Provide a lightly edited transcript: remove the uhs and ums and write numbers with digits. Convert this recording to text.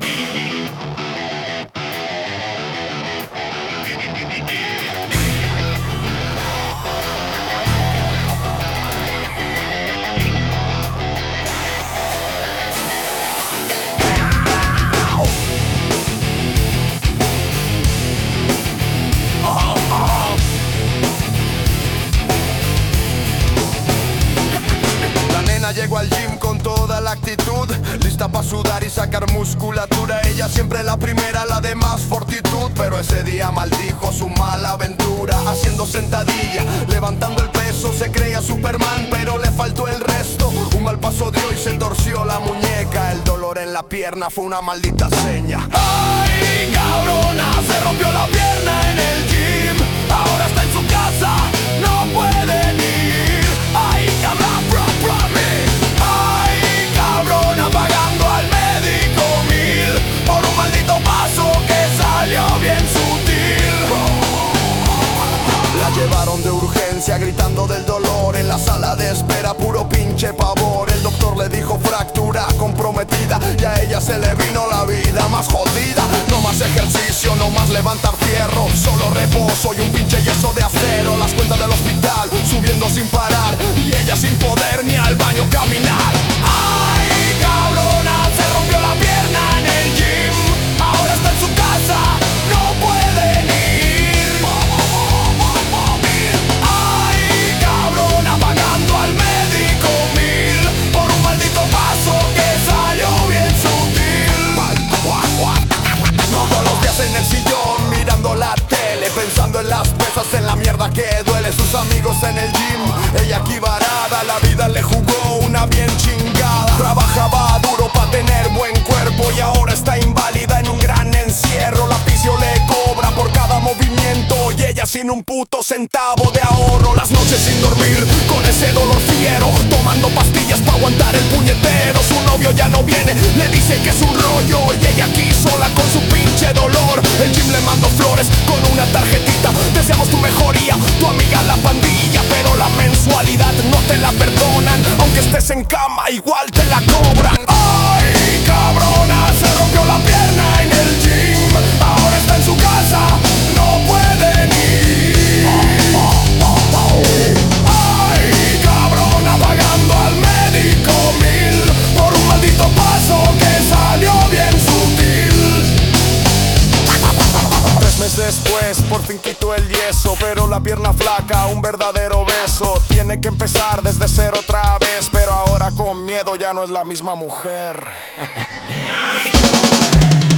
Llego al gym con toda la actitud, lista para sudar y sacar musculatura. Ella siempre la primera, la de más fortitud, pero ese día maldijo su mala aventura. Haciendo sentadilla, levantando el peso, se creía Superman, pero le faltó el resto. Un mal paso dio y se torció la muñeca. El dolor en la pierna fue una maldita seña. ¡Ay, cabrona! Se rompió la pierna en el gym. Ahora está en su casa, no puede ni ir. ¡Ay, cabrón! Pagando al médico 1000 por un maldito paso que salió bien sutil. La llevaron de urgencia gritando del dolor. En la sala de espera puro pinche pavor. El doctor le dijo fractura comprometida y a ella se le vino la vida más jodida. No más ejercicio, no más levantar fierro, solo reposo y un pinche yeso de acero. Las cuentas del hospital subiendo sin parar y ella sin poder ni al baño caminar. ¡Ay, cabrona! Se rompió la pierna en el gym. Ahora está en su casa, no puede ni ir. ¡Ay, cabrona! Pagando al médico 1000 por un maldito paso que salió bien sutil. Todos los días en el sillón mirando la tele, pensando en las pesas, en la mierda que duele. Sus amigos en el gym, ella aquí varada. La vida le jugó una bien chingada. Trabajaba duro para tener buen cuerpo y ahora está inválida en un gran encierro. La fisio le cobra por cada movimiento y ella sin un puto centavo de ahorro. Las noches sin dormir con ese dolor fiero, tomando pastillas para aguantar el puñetero. Su novio ya no viene, le dice que es un rollo y ella aquí sola con su pinche dolor. El gym le mandó flores con una tarjetita. Deseamos tu mejoría, tu amiga la pandilla, pero la mensualidad no te la perdonan. Aunque estés en cama igual te la cobran. ¡Ay, cabrona! Se rompió la pierna en el gym. Ahora está en su casa, no puede ni ir. ¡Ay, cabrona! Pagando al médico 1000 por un maldito paso que salió bien sutil. 3 meses después, por fin quitó el yeso, pero la pierna flaca, un verdadero beso. Tiene que empezar desde cero otra vez, pero ahora con miedo ya no es la misma mujer.